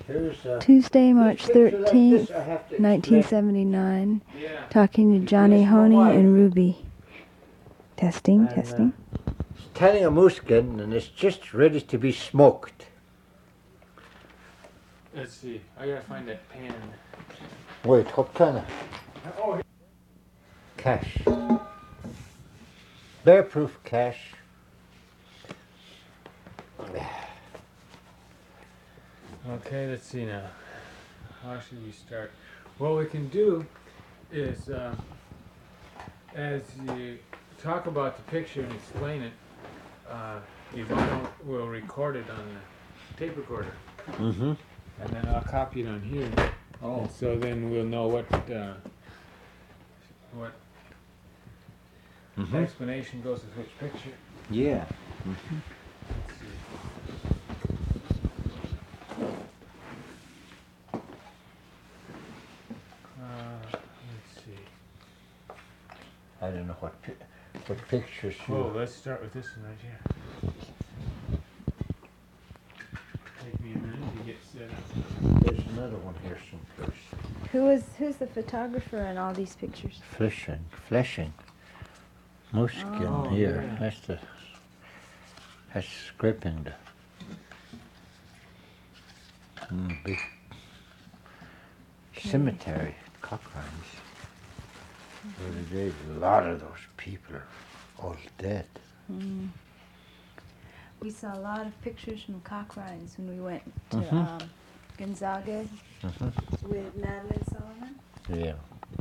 Here's Tuesday, March picture like 13th, this, I have to explain. 1979. Yeah. Talking to Johnny Yes, my Honey wife. and Ruby. Testing, And, testing. It's tanning a moose skin and it's just ready to be smoked. Let's see. I gotta find that pan. Wait, what kind of Oh, cash? Bear-proof cash. okay, let's see now. How should we start? What we can do is, as you talk about the picture and explain it, Yvonne will record it on the tape recorder, Mm-hmm. and then I'll copy it on here. Oh. And so then we'll know what Mm-hmm. explanation goes with which picture. Yeah. Let's see. Let's see. I don't know what pictures you... Oh, let's start with this one right here. Take me a minute to get set up. There's another one here someplace. Who's the photographer in all these pictures? Fleshing. Moose skin Oh, here. yeah. That's scraping the... big cemetery, Cochrane's. There's a lot of those people are all dead. Mm. We saw a lot of pictures from Cochrane's when we went to Mhm. Gonzaga Mm-hmm. with Madeline Sullivan. Yeah.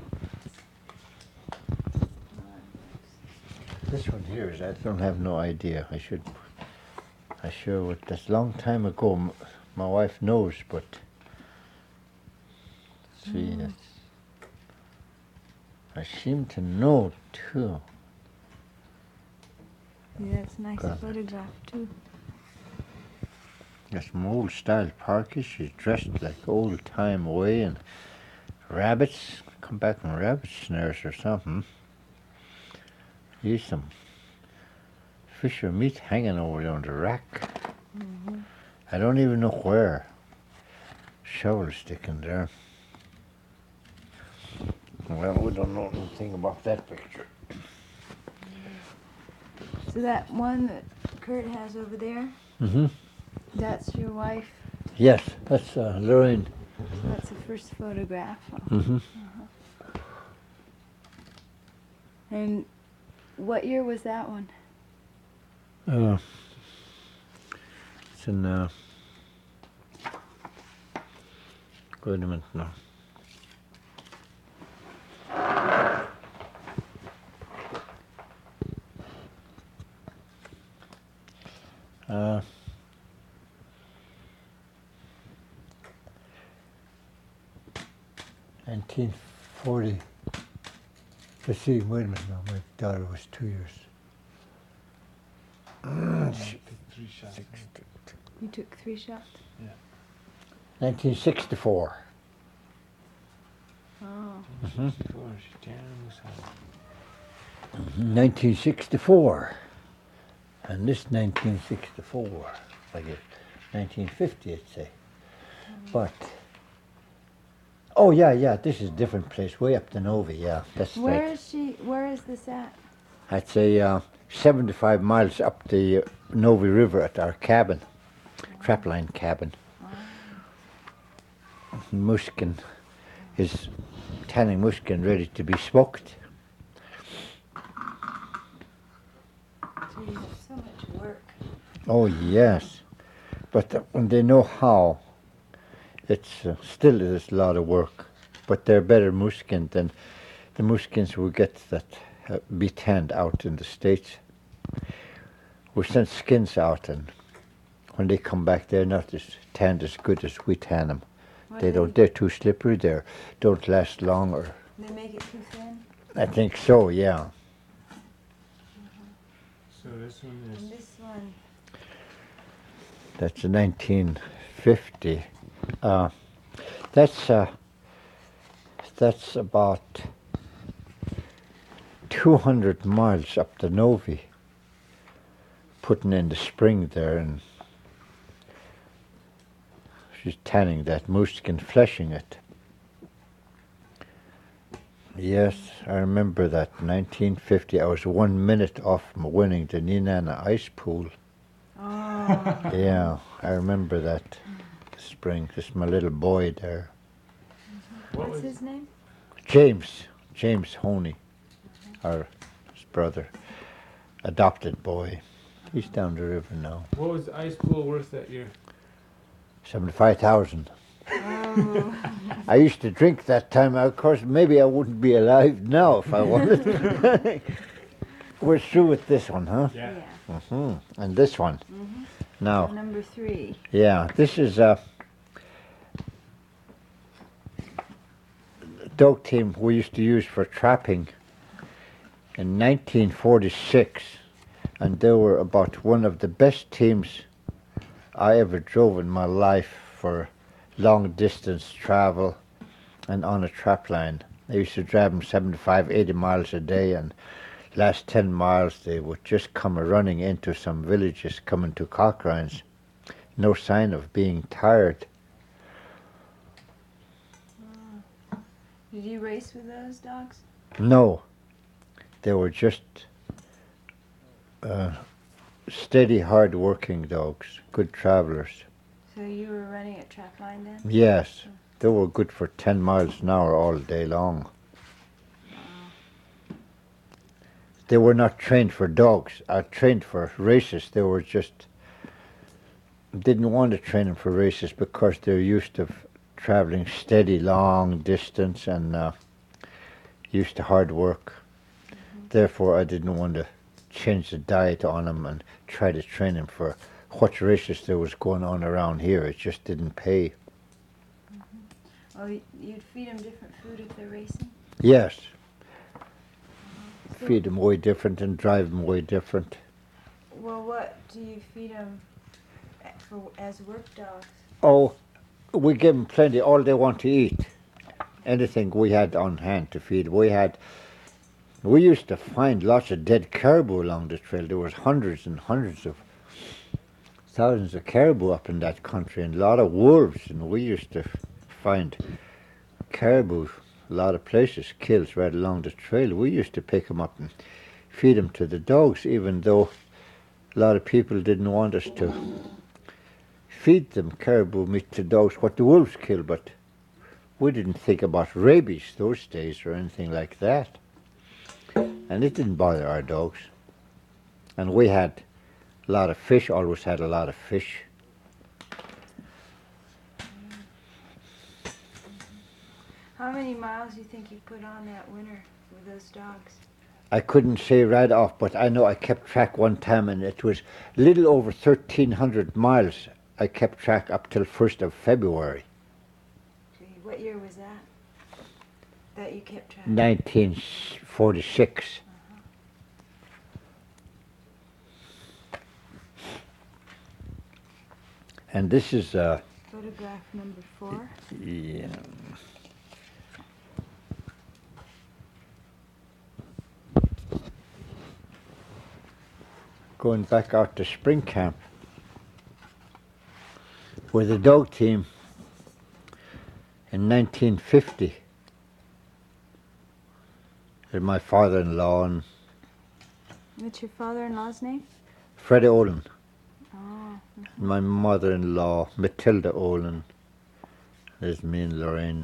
This one here is, I don't have no idea. I sure would. That's a long time ago. My wife knows, but see, I seem to know too. Yeah, it's a nice Got it. photograph too. That's some old style parkas. She's dressed like old time way, and rabbits come back from rabbit snares or something. Here's some fisher meat hanging over there on the rack. Mm-hmm. I don't even know where. Shovel sticking there. Well, we don't know anything about that picture. So that one that Kurt has over there, Mm-hmm. that's your wife. Yes, that's Lorraine. That's the first photograph. Mm-hmm. And what year was that one? It's in wait a minute now. Uh, 1940. Let's see, wait a minute now. My daughter was 2 years. Three shots. You took 3 shots? 1964. Oh. Mm-hmm. 1964. 1964. And this 1964, I guess 1950, I'd say. But, oh yeah, this is a different place, way up the Novi, yeah. That's Where like, is she? Where is this at? I'd say 75 miles up the Novi River at our cabin, trapline cabin. Muskin is tanning muskin ready to be smoked. So you have so much work. Oh yes, but when they know how, it's still is a lot of work. But they're better muskin than the muskins we get that be tanned out in the States. We send skins out, and when they come back, they're not as tanned as good as we tan them. They don't. They're too slippery. They don't last long, or They make it too thin? I think so. Yeah. So this one And is. this one, That's a 1950. That's about 200 miles up the Novi. Putting in the spring there, and she's tanning that moose skin, fleshing it. Yes, I remember that. 1950, I was 1 minute off from winning the Nenana Ice Pool. Oh. Yeah, I remember that spring. This is my little boy there. What's his name? James Honey, our his brother, adopted boy. He's down the river now. What was the ice pool worth that year? 75,000. Oh. I used to drink that time. Of course, maybe I wouldn't be alive now if I wanted. We're through with this one, huh? Yeah. And this one. Now, Number 3. yeah, this is a dog team we used to use for trapping in 1946, and they were about one of the best teams I ever drove in my life for long distance travel and on a trap line. I used to drive them 75, 80 miles a day, and last 10 miles they would just come running into some villages coming to Cochrines. No sign of being tired. Did you race with those dogs? No, they were just steady, hard-working dogs, good travelers. So you were running at trapline then? Yes, they were good for 10 miles an hour all day long. They were not trained for dogs, trained for races. They were just, didn't want to train them for races because they're used to traveling steady, long distance and used to hard work. Therefore, I didn't want to change the diet on them and try to train them for what races there was going on around here. It just didn't pay. Oh, you'd feed them different food if they're racing? Yes. Feed them way different and drive them way different. Well, what do you feed them as work dogs? Oh, we give them plenty. All they want to eat. Anything we had on hand to feed. We used to find lots of dead caribou along the trail. There was hundreds and hundreds of thousands of caribou up in that country, and a lot of wolves. And we used to find caribou a lot of places killed right along the trail. We used to pick them up and feed them to the dogs, even though a lot of people didn't want us to feed them caribou meat to dogs what the wolves kill, but we didn't think about rabies those days or anything like that. And it didn't bother our dogs. And we had a lot of fish, always had a lot of fish. How many miles do you think you put on that winter with those dogs? I couldn't say right off, but I know I kept track one time, and it was a little over 1,300 miles I kept track up till 1st of February. Gee, what year was that? That you kept track? 1946. And this is Photograph number 4. yeah. Going back out to spring camp with the dog team in 1950. And my father-in-law and What's your father-in-law's name? Freddie Olin. Oh. My mother-in-law, Matilda Olin. There's me and Lorraine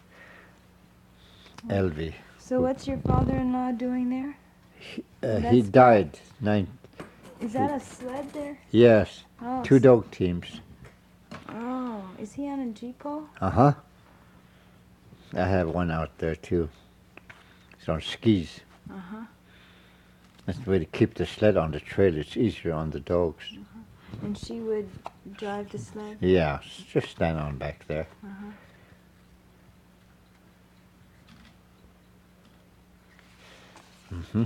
Elvie. So what's your father-in-law doing there? He died. Is that a sled there? Yes, Oh, 2 dog teams. Oh, is he on a Jeepo? Uh-huh. I have one out there too. It's on skis. Uh-huh. That's the way to keep the sled on the trail. It's easier on the dogs. And she would drive the sled? Yeah, just stand on back there. Uh-huh. Mm-hmm.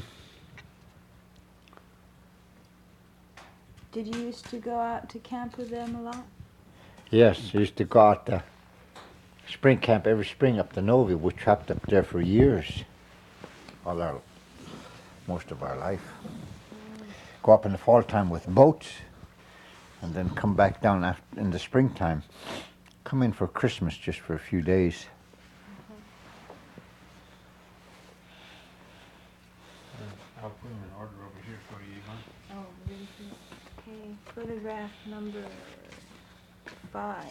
Did you used to go out to camp with them a lot? Yes, I used to go out to spring camp every spring up the Novi. We trapped up there for years. Most of our life. Go up in the fall time with boats and then come back down in the springtime. come in for Christmas just for a few days. I'll put them in order over here for you, Yvonne. Oh, really good. Okay, photograph number 5.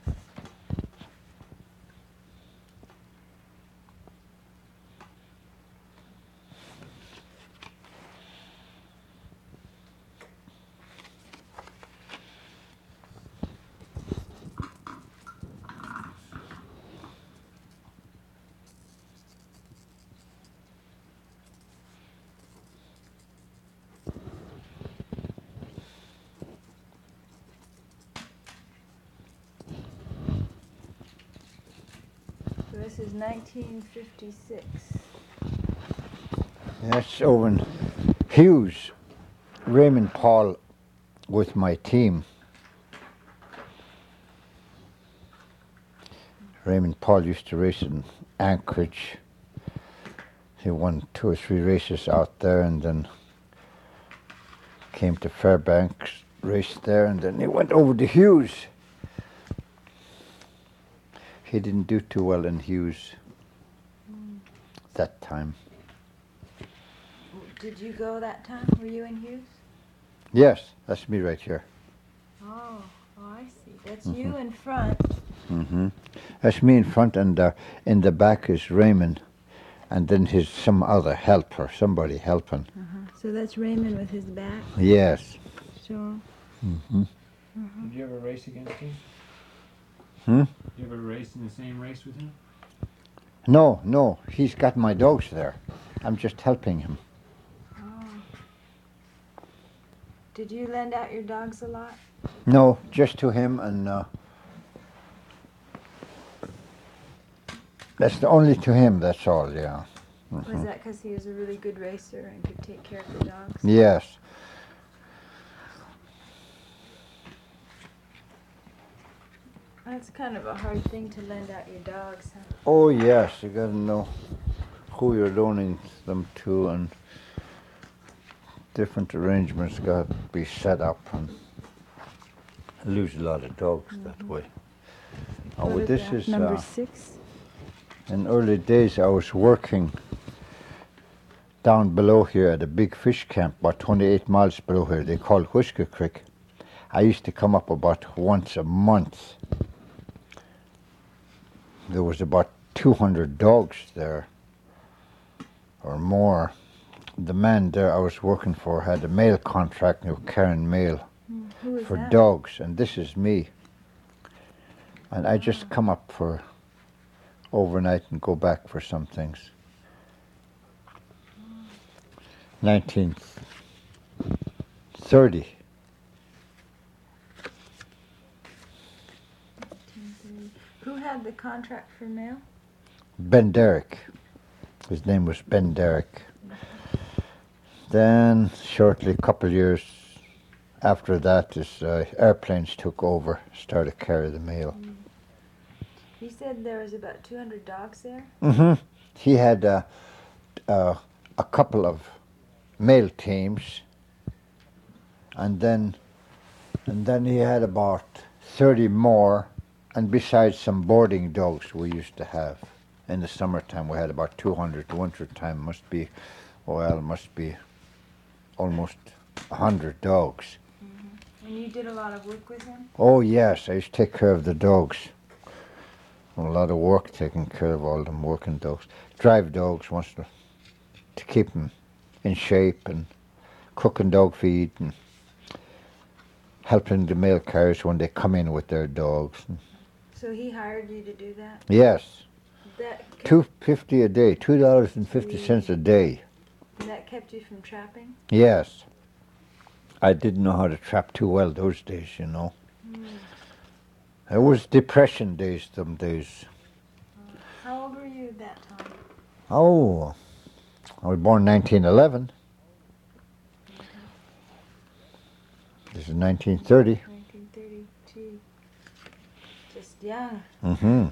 So this is 1956. That's Owen Hughes, Raymond Paul with my team. Raymond Paul used to race in Anchorage. He won 2 or 3 races out there and then came to Fairbanks, raced there, and then he went over to Hughes. He didn't do too well in Hughes that time. Did you go that time? Were you in Hughes? Yes, that's me right here. Oh, I see. That's you in front. Hmm. That's me in front, and in the back is Raymond, and then his some other helper, somebody helping. So that's Raymond with his back. Yes. Sure. Hmm. Did you ever race against him? Hmm? You ever race in the same race with him? No, he's got my dogs there. I'm just helping him. Oh. Did you lend out your dogs a lot? No, just to him, and that's the only to him. That's all. Yeah. Was that because he was a really good racer and could take care of the dogs? Yes. That's kind of a hard thing to lend out your dogs, huh? Oh yes, you got to know who you're loaning them to, and different arrangements got to be set up, and lose a lot of dogs that way. Oh, well, this Photograph is number 6. in early days. I was working down below here at a big fish camp, about 28 miles below here. They call Whisker Creek. I used to come up about once a month. There was about 200 dogs there, or more. The man there I was working for had a mail contract, and they were carrying mail Who is for that? dogs, and this is me. And I just come up for overnight and go back for some things. 1930. Who had the contract for mail? Ben Derrick. His name was Ben Derrick. Then, shortly, a couple of years after that, airplanes took over, started to carry the mail. He said there was about 200 dogs there. Hmm. He had a couple of mail teams, and then he had about 30 more, and besides some boarding dogs we used to have. In the summertime we had about 200. The winter time must be almost 100 dogs. And you did a lot of work with him? Oh yes, I used to take care of the dogs. A lot of work taking care of all them working dogs. Drive dogs once to keep them in shape, and cooking dog feed, and helping the mail carriers when they come in with their dogs. So he hired you to do that? Yes, That $2.50 a day, $2.50 a day. that kept you from trapping? Yes, I didn't know how to trap too well those days, you know. It was depression days, some days. How old were you at that time? Oh, I was born 1911. This is 1930. 1932. Just young. Mm-hmm.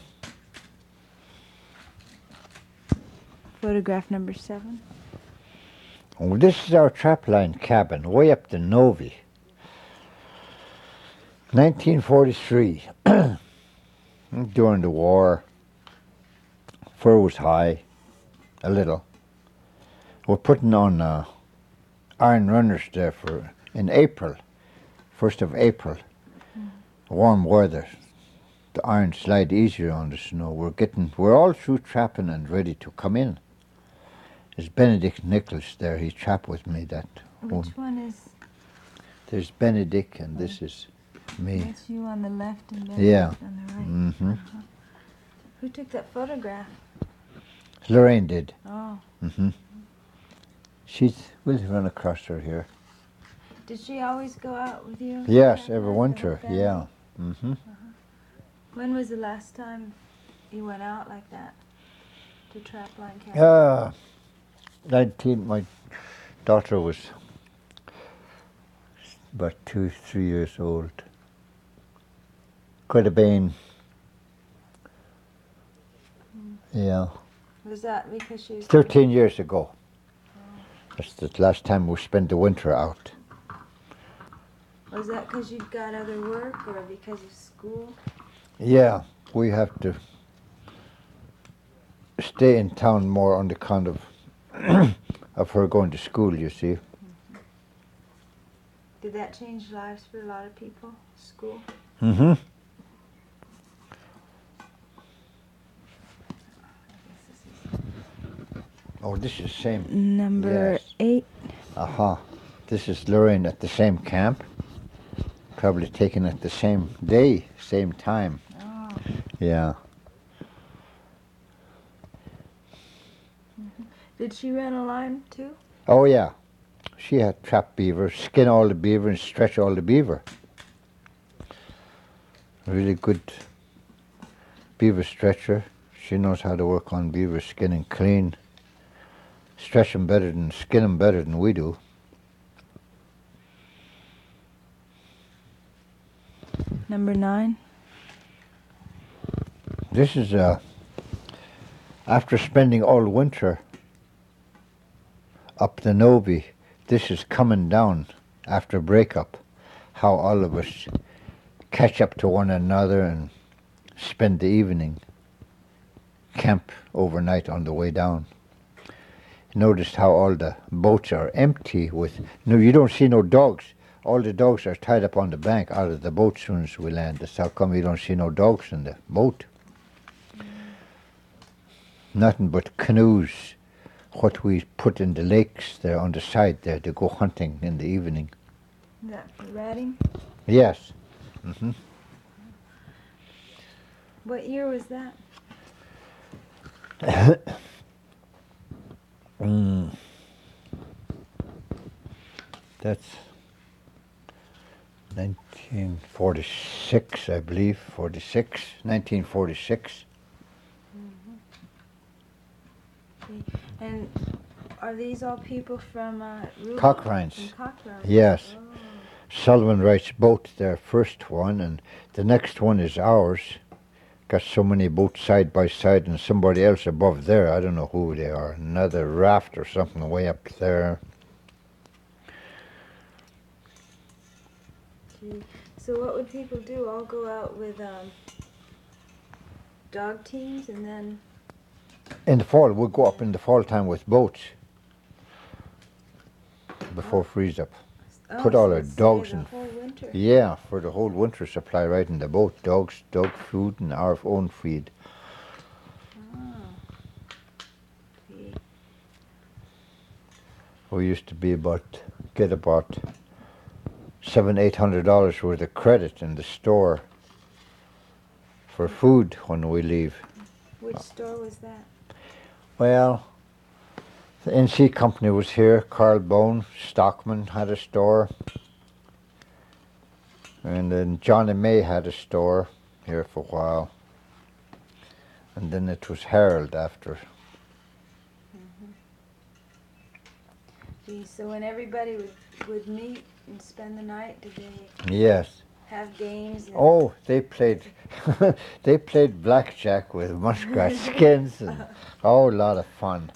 Photograph number 7. Well, this is our trapline cabin, way up the Novi. 1943. During the war, fur was high, a little. We're putting on iron runners there for in April, 1st of April. Warm weather. The iron slide easier on the snow. We're all through trapping and ready to come in. There's Benedict Nichols there. He trapped with me that one. Which one is? There's Benedict and this is me. That's you on the left and then Yeah. on the right. Mm-hmm. Who took that photograph? Lorraine did. Oh. Mm-hmm. We'll run across her here. Did she always go out with you? Yes, Trap every like winter. that? Yeah. Mm-hmm. When was the last time you went out like that to trap line catch? 19. My daughter was about 2-3 years old. Could have been. Yeah. Was that because she was 13 years ago. That's the last time we spent the winter out. Was that because you'd got other work or because of school? Yeah, we have to stay in town more on the kind of of her going to school, you see. Did that change lives for a lot of people? School? Mm-hmm. Oh, this is the same. Number Yes. 8. Aha. This is Lorraine at the same camp. Probably taken at the same day, same time. Oh. Yeah. Did she run a line too? Oh, yeah. She had trapped beaver, skin all the beaver and stretch all the beaver. Really good beaver stretcher. She knows how to work on beaver skin and clean. Stretch them better than, skin them better than we do. Number 9. This is after spending all winter up the Novi. This is coming down after breakup. How all of us catch up to one another and spend the evening. Camp overnight on the way down. Noticed how all the boats are empty with, no, you don't see no dogs. All the dogs are tied up on the bank out of the boat as soon as we land. That's how come you don't see no dogs in the boat. Nothing but canoes, what we put in the lakes there on the side there to go hunting in the evening. Is that for ratting? Yes. Mm-hmm. What year was that? That's 1946, I believe. 1946. And are these all people from Rubin? Cochrane. From Cochrane. Yes. Oh. Sullivan Wright's boat, their first one, and the next one is ours. Got so many boats side by side, and somebody else above there. I don't know who they are. Another raft or something way up there. Gee. So what would people do? All go out with dog teams and then... In the fall, we'll go up in the fall time with boats before freeze up. Put all so our stay dogs the in. whole winter. Yeah, for the whole winter supply right in the boat. Dogs, dog food, and our own feed. Oh. Gee. We used to be get about $700-800 worth of credit in the store for food when we leave. Which store was that? Well, the NC company was here. Carl Bone, Stockman had a store. And then Johnny May had a store here for a while. And then it was Harold after. Gee, so when everybody would meet and spend the night, did they Yes. have games? And Oh, they played they played blackjack with muskrat skins and a lot of fun.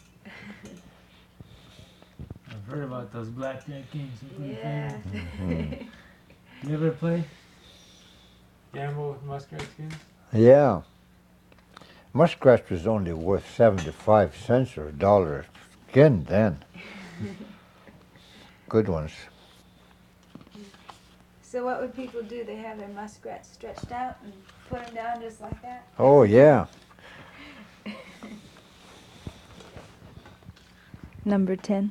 I've heard about those blackjack games. They're pretty Yeah. famous. You ever play? Gamble with muskrat skins? Yeah. Muskrat was only worth 75 cents or a dollar again then. Good ones. So what would people do? They have their muskrats stretched out and put them down just like that? Oh, yeah. Number 10.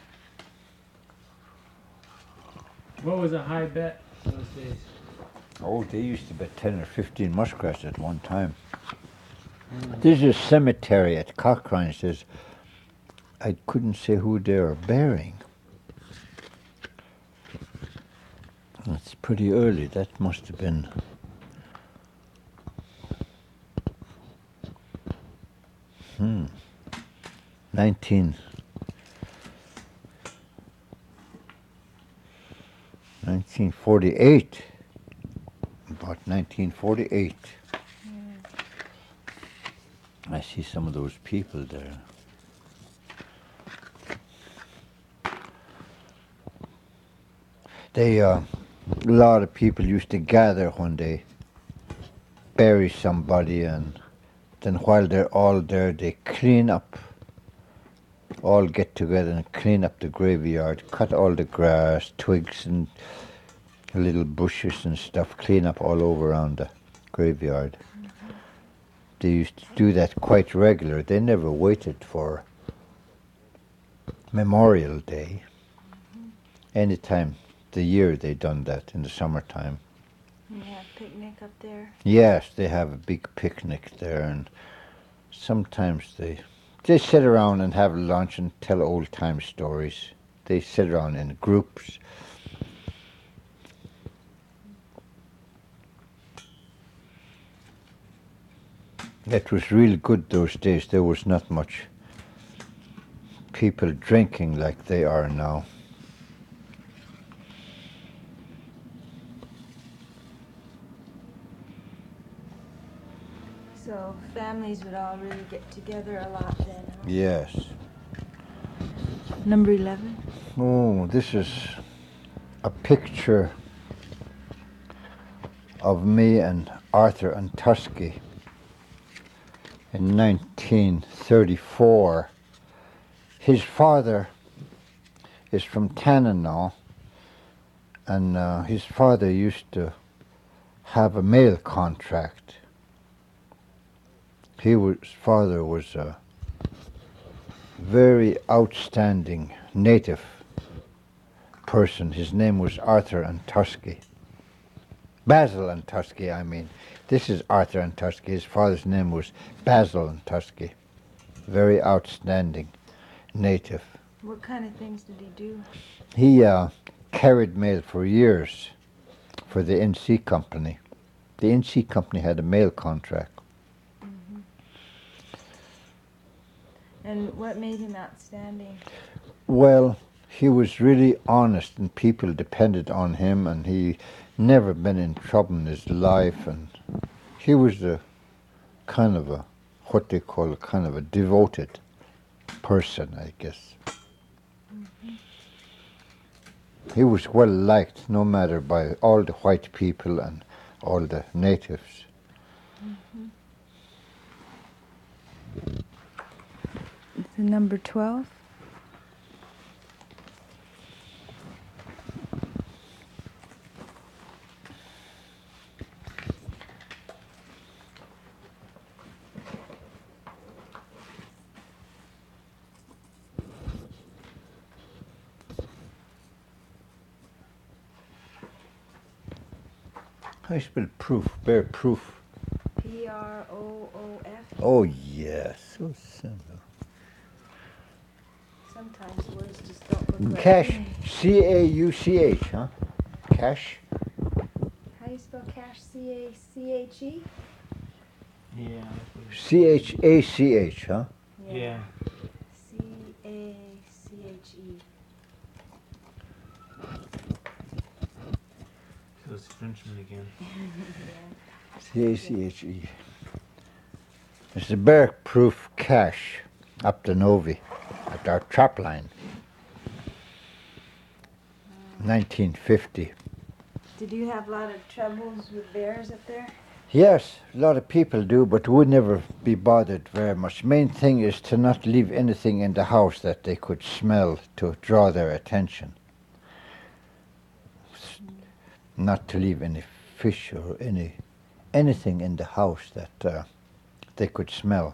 What was a high bet those days? Oh, they used to bet 10 or 15 muskrats at one time. This is a cemetery at Cochrane. Says I couldn't say who they were burying. It's pretty early. That must have been 1948. About 1948. I see some of those people there. A lot of people used to gather when they bury somebody, and then while they're all there, they clean up, all get together and clean up the graveyard, cut all the grass, twigs and little bushes and stuff, clean up all over around the graveyard. They used to do that quite regular. They never waited for Memorial Day. Anytime the year they done that in the summertime. You have picnic up there? Yes, they have a big picnic there, and sometimes they sit around and have lunch and tell old time stories. They sit around in groups. It was really good those days. There was not much people drinking like they are now. So families would all really get together a lot then, huh? Yes. Number 11. Oh, this is a picture of me and Arthur Antusky in 1934. His father is from Tanana, and his father used to have a mail contract. His father was a very outstanding native person. His name was Arthur Antusky. Basil Antusky, I mean. This is Arthur Antusky. His father's name was Basil Antusky. Very outstanding native. What kind of things did he do? He carried mail for years for the NC Company. The NC Company had a mail contract. Mm-hmm. And what made him outstanding? Well, he was really honest, and people depended on him, and he never been in trouble in his life, and he was a kind of a, what they call a kind of a devoted person, I guess. Mm-hmm. He was well liked, no matter by all the white people and all the natives. Mm-hmm. The number 12. How do you spell proof? Bear proof. Proof. Oh yes, so simple. Sometimes words just don't look right. Cash, C-A-U-C-H, huh? Cash. How do you spell cash? C-A-C-H-E? Yeah. C-H-A-C-H, huh? Yeah. C-A-C-H-E. Those Frenchmen again. C-A-C-H-E. It's the bear proof cache up the Novi at our trap line. 1950. Did you have a lot of troubles with bears up there? Yes, a lot of people do, but would never be bothered very much. Main thing is to not leave anything in the house that they could smell to draw their attention. Not to leave any fish or anything in the house that they could smell.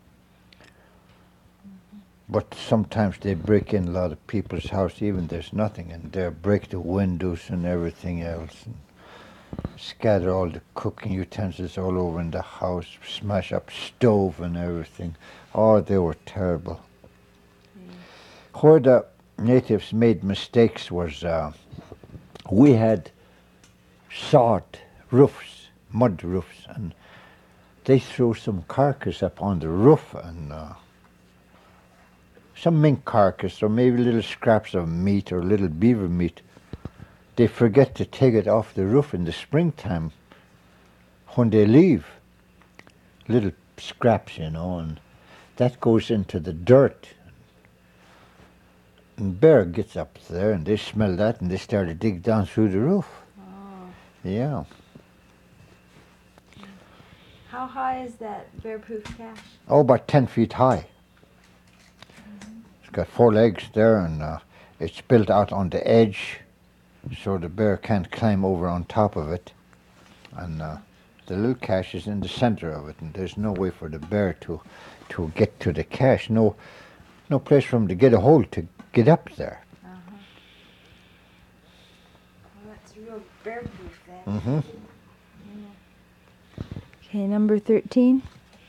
But sometimes they break in a lot of people's house, even there's nothing in there, break the windows and everything else, and scatter all the cooking utensils all over in the house, smash up stove and everything. Oh, they were terrible. Where the natives made mistakes was we had sod roofs, mud roofs, and they threw some carcass up on the roof, and some mink carcass or maybe little scraps of meat or little beaver meat. They forget to take it off the roof in the springtime when they leave. Little scraps, and that goes into the dirt. And bear gets up there and they smell that and they start to dig down through the roof. Oh. Yeah. How high is that bear-proof cache? Oh, about 10 feet high. It's got 4 legs there, and it's built out on the edge, so the bear can't climb over on top of it. And the little cache is in the center of it, and there's no way for the bear to get to the cache. No place for him to get a hold to get up there. Uh-huh. Well, that's real bear-proof then. Mm-hmm. Okay, number 13.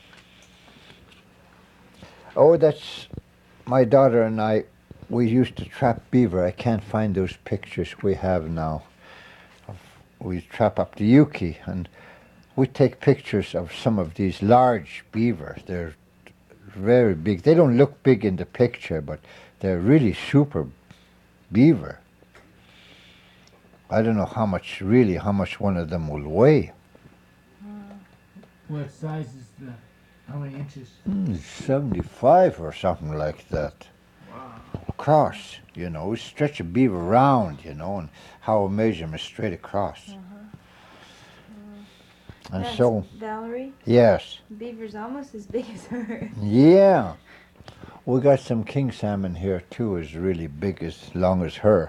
Oh, that's my daughter and I. We used to trap beaver. I can't find those pictures we have now. We trap up the Yuki, and we take pictures of some of these large beaver. They're very big. They don't look big in the picture, but they're really super beaver. I don't know how much one of them will weigh. What size is how many inches? 75 or something like that. Wow. Across, stretch a beaver round, and how I measure them straight across. And That's so, Valerie? yes. Beaver's almost as big as her. Yeah. We got some king salmon here too, is really big, as long as her.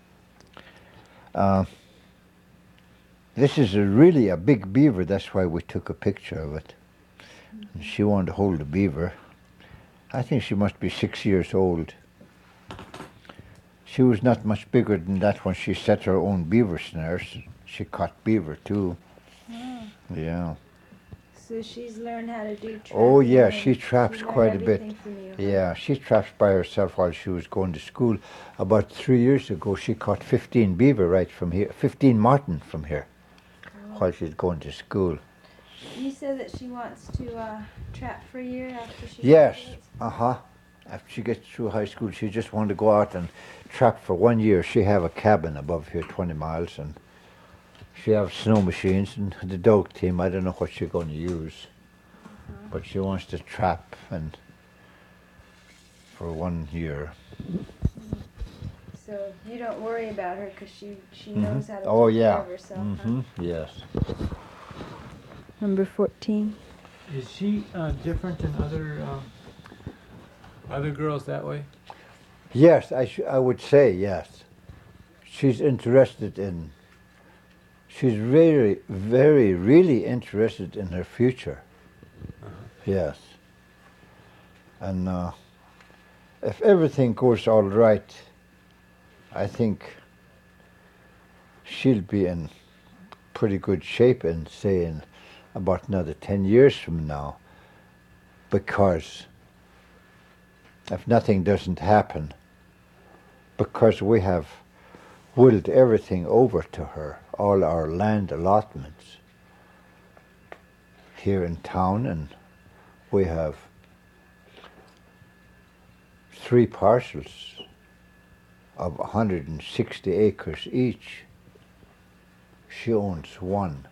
This is really a big beaver, that's why we took a picture of it. And she wanted to hold the beaver. I think she must be 6 years old. She was not much bigger than that when she set her own beaver snares. She caught beaver too. Oh. Yeah. So she's learned how to do trapping. Oh yeah, and she traps learned quite a bit. everything from you, huh? Yeah, she traps by herself while she was going to school. About 3 years ago, she caught 15 beaver right from here, 15 marten from here, while she's going to school. You said that she wants to trap for a year after she Yes, graduates? After she gets through high school, she just wanted to go out and trap for 1 year. She have a cabin above here, 20 miles, and she have snow machines and the dog team. I don't know what she's going to use, but she wants to trap and for 1 year. So you don't worry about her because she knows how to Oh take care yeah. of herself. Huh? Yes. Number 14. Is she different than other girls that way? Yes, I would say yes. She's interested in. She's very, very, really interested in her future. Yes. And if everything goes all right, I think she'll be in pretty good shape in, say, in about another 10 years from now, because if nothing doesn't happen, because we have willed everything over to her, all our land allotments here in town, and we have 3 parcels of 160 acres each. She owns 1.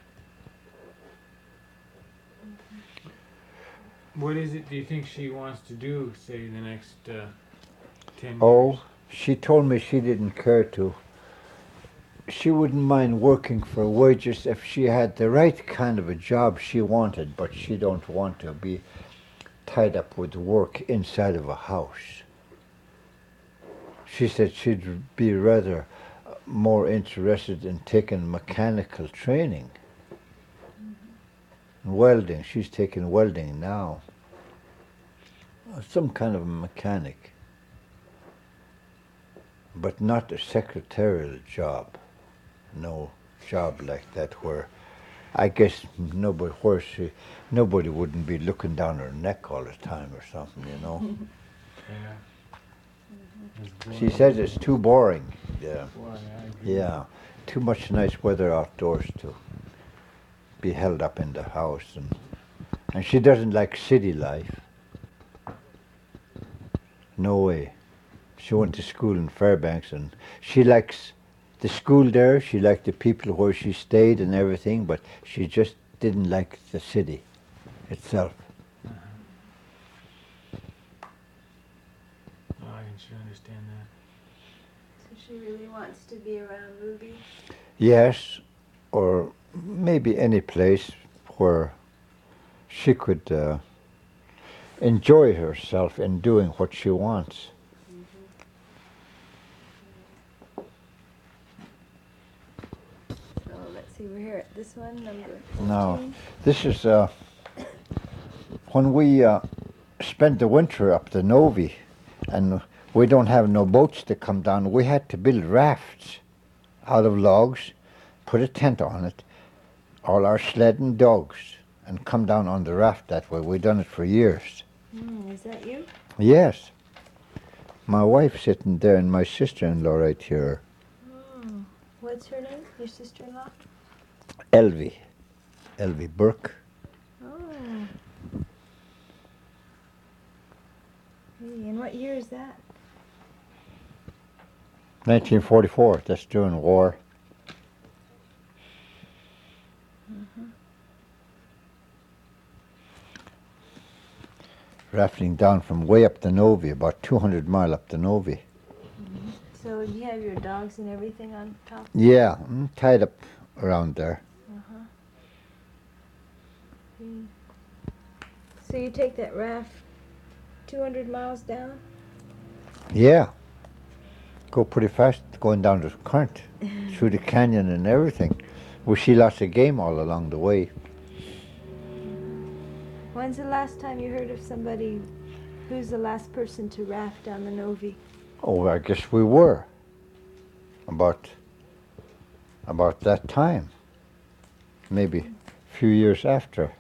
What is it do you think she wants to do, say, the next 10 years? Oh, she told me she didn't care to. she wouldn't mind working for wages if she had the right kind of a job she wanted, but she don't want to be tied up with work inside of a house. She said she'd be rather more interested in taking mechanical training. Welding, she's taking welding now. Some kind of a mechanic, but not a secretarial job. No job like that where I guess nobody wouldn't be looking down her neck all the time or something, you know. Yeah. She says it's too boring. Yeah. Boy, I agree. Yeah. Too much nice weather outdoors to be held up in the house, and she doesn't like city life. No way. She went to school in Fairbanks and she likes the school there, she liked the people where she stayed and everything, but she just didn't like the city itself. Oh, I can sure understand that. So she really wants to be around Ruby. Yes, or maybe any place where she could enjoy herself in doing what she wants. So let's see, we're here at this one, number 14. No, this is when we spent the winter up the Novi, and we don't have no boats to come down. We had to build rafts out of logs, put a tent on it, all our sled and dogs, and come down on the raft that way. We've done it for years. Is that you? Yes. My wife sitting there and my sister-in-law right here, Oh. What's her name? Your sister-in-law? Elvie Burke. Oh. Hey, and what year is that? 1944, that's during war. Rafting down from way up the Novi, about 200 mile up the Novi. So you have your dogs and everything on top? Yeah, tied up around there. So you take that raft 200 miles down? Yeah. Go pretty fast going down the current, through the canyon and everything. We see lots of game all along the way. When's the last time you heard of somebody who's the last person to raft down the Novi? Oh, I guess we were. About that time. Maybe a few years after.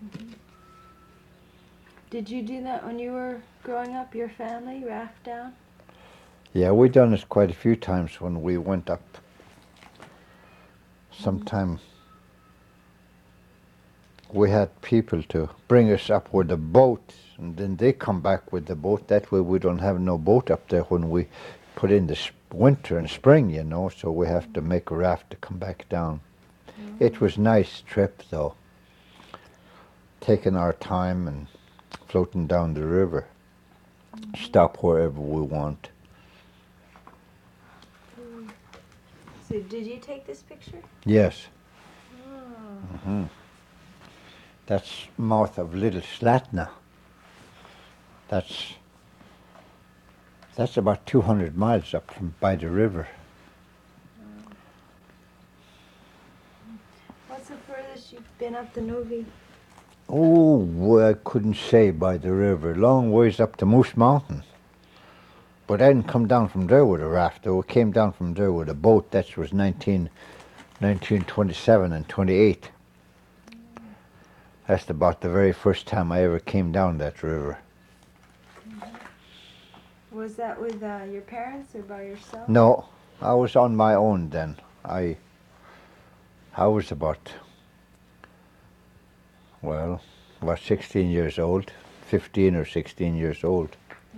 Did you do that when you were growing up, your family, raft down? Yeah, we done this quite a few times when we went up. Sometime we had people to bring us up with a boat, and then they come back with the boat. That way we don't have no boat up there when we put in the winter and spring, you know, so we have to make a raft to come back down. It was nice trip though, taking our time and floating down the river. Stop wherever we want. So did you take this picture? Yes. Oh. That's mouth of Little Slatna. That's about 200 miles up from by the river. What's the furthest you've been up the Novi? Oh, well, I couldn't say by the river. Long ways up to Moose Mountain. But I didn't come down from there with a raft, though. I came down from there with a boat. That was 1927 and 28. That's about the very first time I ever came down that river. Was that with your parents or by yourself? No, I was on my own then. I was about 16 years old, 15 or 16 years old.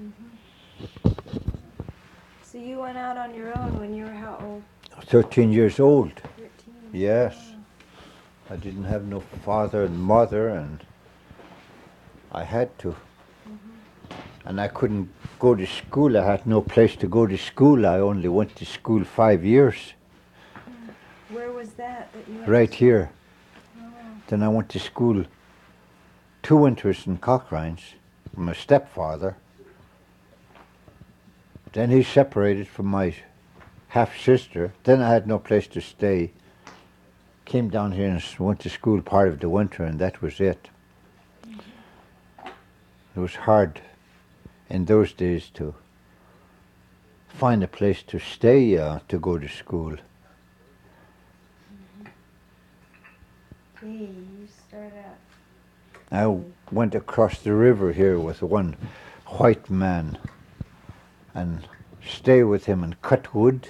So you went out on your own when you were how old? 13 years old. 13? Yes. I didn't have no father and mother, and I had to. And I couldn't go to school. I had no place to go to school. I only went to school 5 years. Where was that you went right to? here. Oh. Then I went to school 2 winters in Cochrines with my stepfather. Then he separated from my half-sister. Then I had no place to stay. Came down here and went to school part of the winter, and that was it. It was hard in those days to find a place to stay to go to school. Hey, you start out. I went across the river here with one white man and stay with him and cut wood.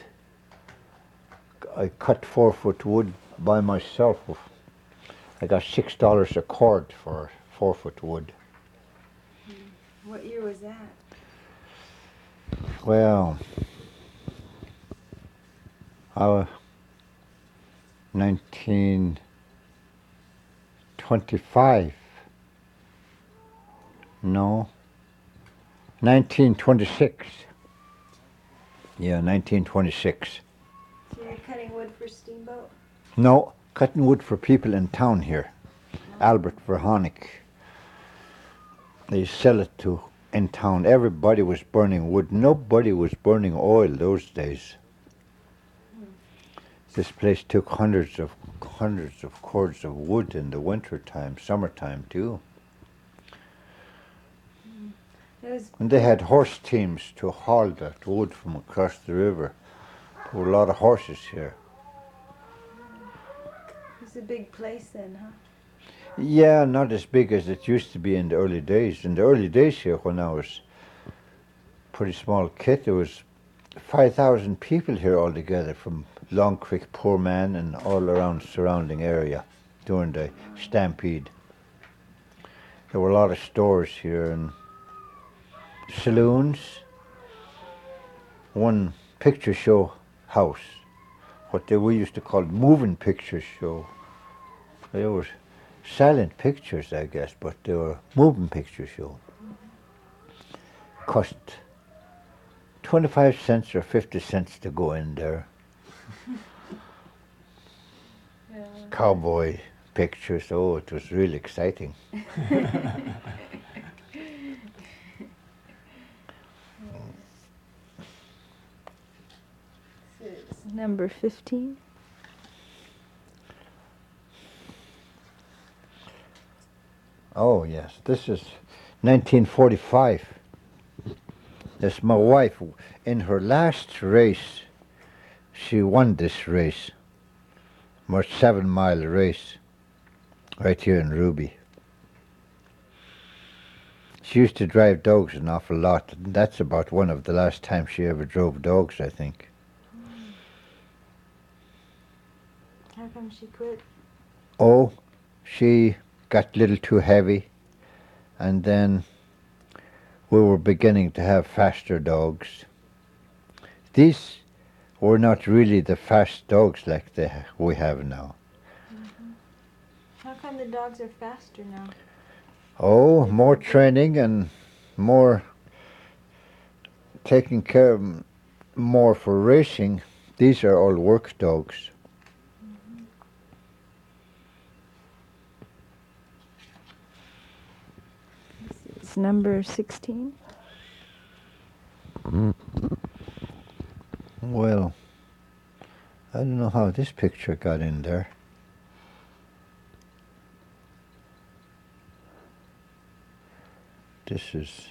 I cut 4-foot wood by myself. I got $6 a cord for 4-foot wood. What year was that? Well, I was 1925. No, 1926. Yeah, 1926. So you're cutting wood for Steamboat? No, cutting wood for people in town here. Albert Verhonik. They sell it to in town. Everybody was burning wood. Nobody was burning oil those days. This place took hundreds of cords of wood in the winter time, summertime too. And they had horse teams to haul that wood from across the river. There were a lot of horses here. It was a big place then, huh? Yeah, not as big as it used to be in the early days. In the early days here, when I was a pretty small kid, there was 5,000 people here altogether from Long Creek, Poor Man, and all around surrounding area during the stampede. There were a lot of stores here and saloons. One picture show house, what we used to call moving picture show. They were silent pictures, I guess, but they were moving picture show. Cost 25 cents or 50 cents to go in there. Yeah. Cowboy pictures, oh, it was really exciting. It's number 15. Oh, yes, this is 1945. That's my wife. In her last race, she won this race. More 7-mile race, right here in Ruby. She used to drive dogs an awful lot. And that's about one of the last times she ever drove dogs, I think. How come she quit? Oh, she got a little too heavy, and then we were beginning to have faster dogs. These were not really the fast dogs like we have now. Mm-hmm. How come the dogs are faster now? Oh, more training and more taking care of them, more for racing. These are all work dogs. Mm-hmm. It's number 16. Well, I don't know how this picture got in there. This is,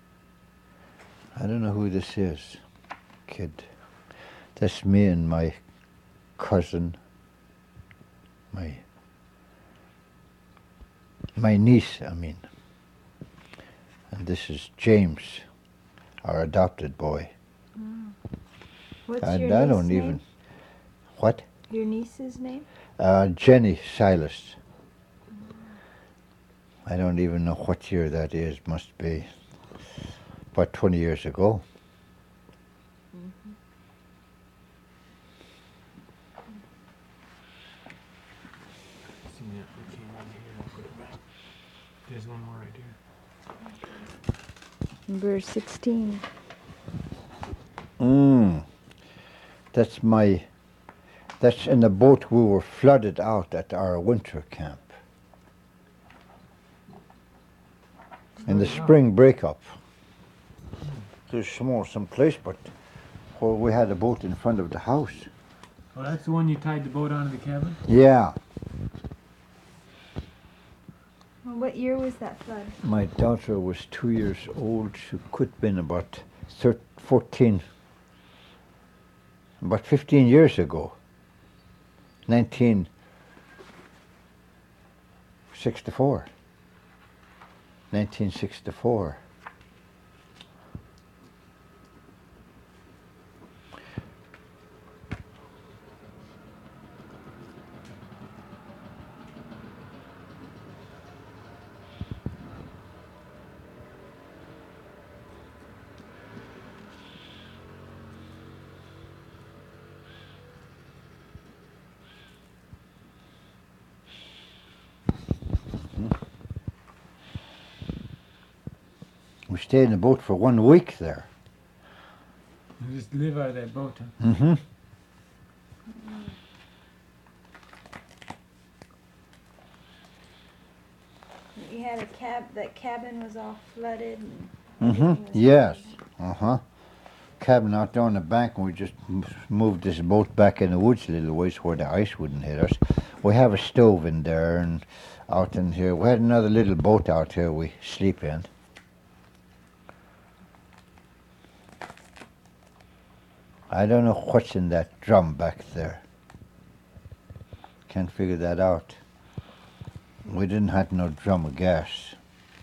I don't know who this is, kid. That's me and my cousin, my niece, I mean. And this is James, our adopted boy. Mm. What's And your I niece's don't name? even, what? Your niece's name? Jenny Silas. I don't even know what year that is. Must be about 20 years ago. Mm-hmm. There's one more right here. Number 16. That's my That's in the boat we were flooded out at our winter camp. In the spring breakup. There's some place, but where we had a boat in front of the house. Oh, that's the one you tied the boat onto the cabin? Yeah. Well, what year was that flood? My daughter was 2 years old. She could have been about 14, about 15 years ago. 1964. 1964. We stayed in the boat for 1 week there. You just live out of that boat, huh? Mm-hmm. You had that cabin was all flooded and Mm-hmm. everything was Yes. flooded. Uh-huh. Cabin out there on the bank, and we just moved this boat back in the woods a little ways where the ice wouldn't hit us. We have a stove in there, and out in here, we had another little boat out here we sleep in. I don't know what's in that drum back there. Can't figure that out. We didn't have no drum of gas.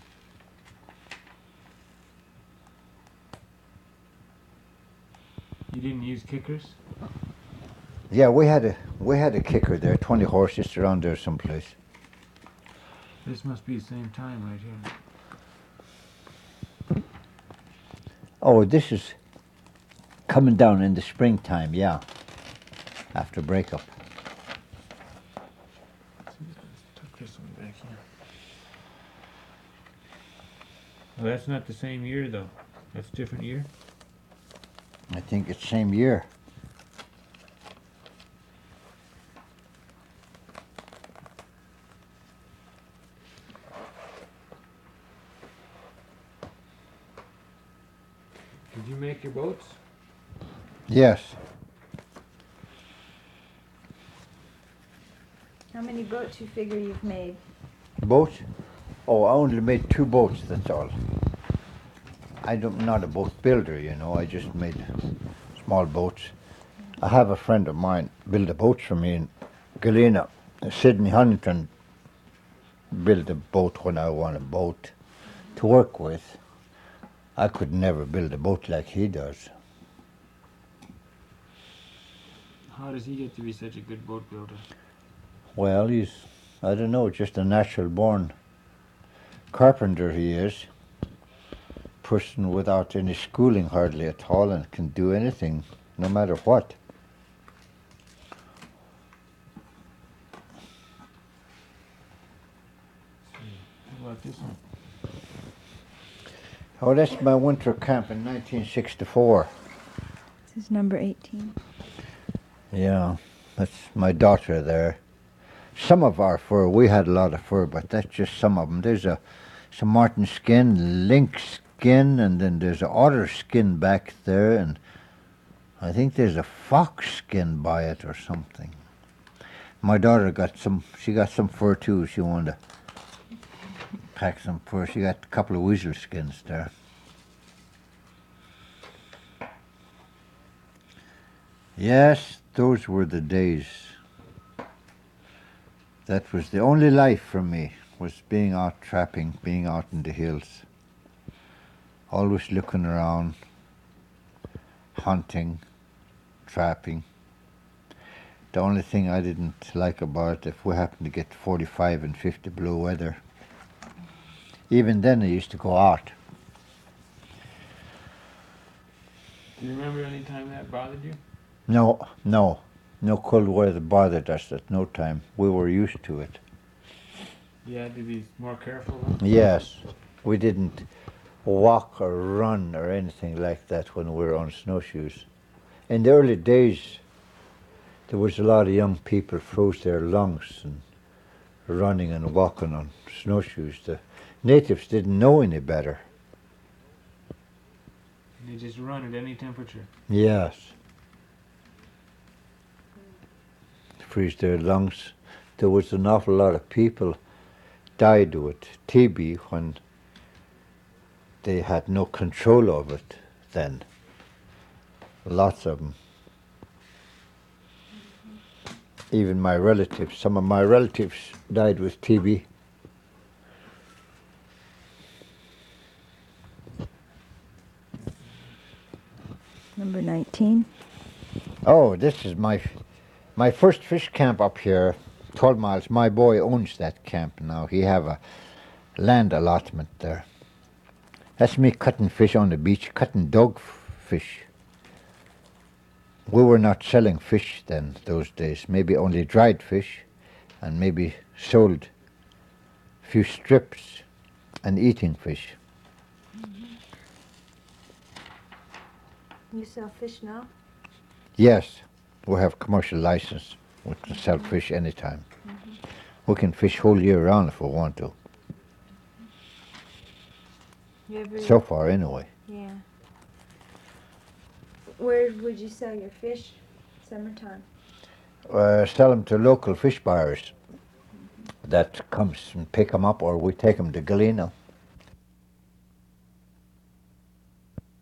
You didn't use kickers? Yeah, we had a kicker there, 20 horses around there someplace. This must be the same time right here. Oh, this is coming down in the springtime, yeah. After breakup. Tuck this one back here. Well, that's not the same year, though. That's a different year. I think it's same year. Did you make your boats? Yes. How many boats you figure you've made? Boats? Oh, I only made 2 boats, that's all. I'm not a boat builder, you know. I just made small boats. I have a friend of mine build a boat for me in Galena. Sidney Huntington built a boat when I want a boat to work with. I could never build a boat like he does. How does he get to be such a good boat builder? Well, he's, I don't know, just a natural born carpenter he is. Person without any schooling hardly at all and can do anything, no matter what. How about this one? Oh, that's my winter camp in 1964. This is number 18. Yeah, that's my daughter there. Some of our fur, we had a lot of fur, but that's just some of them. There's some marten skin, lynx skin, and then there's an otter skin back there, and I think there's a fox skin by it or something. My daughter she got some fur too. She wanted to pack some fur. She got a couple of weasel skins there. Yes, those were the days. That was the only life for me, was being out trapping, being out in the hills. Always looking around, hunting, trapping. The only thing I didn't like about it, if we happened to get 45 and 50 below weather. Even then I used to go out. Do you remember any time that bothered you? No cold weather bothered us at no time. We were used to it. You had to be more careful? Yes, we didn't walk or run or anything like that when we were on snowshoes. In the early days, There was a lot of young people froze their lungs and running and walking on snowshoes. The natives didn't know any better. They just run at any temperature. Yes. Freeze their lungs. There was an awful lot of people died with TB when they had no control of it then. Lots of them. Even my relatives, some of my relatives died with TB. Number 19. Oh, this is my first fish camp up here, 12 miles. My boy owns that camp now. He have a land allotment there. That's me cutting fish on the beach, cutting dogfish. We were not selling fish then, those days. Maybe only dried fish, and maybe sold a few strips and eating fish. You sell fish now? Yes, we have commercial license. We can sell fish anytime. We can fish whole year round if we want to. You ever, So far, anyway. yeah. Where would you sell your fish? Summertime. Sell them to local fish buyers that comes and pick them up, or we take them to Galena.